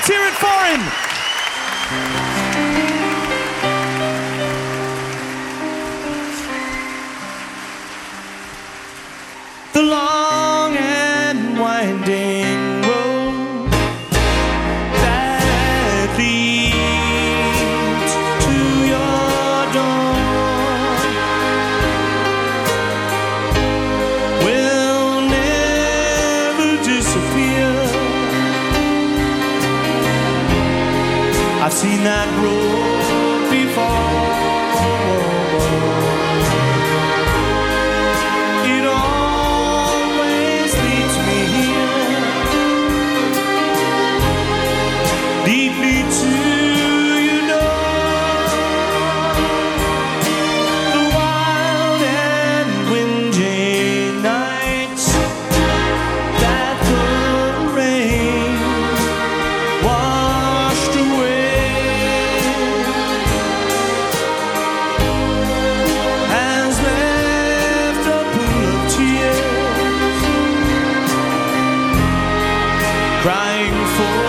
Let's hear it for him. The long and winding road that leads to your door will never disappear. I've seen that road before. It always leads me here, deeply to you know, the wild and windy nights that the rain washed away has left a pool of tears, crying for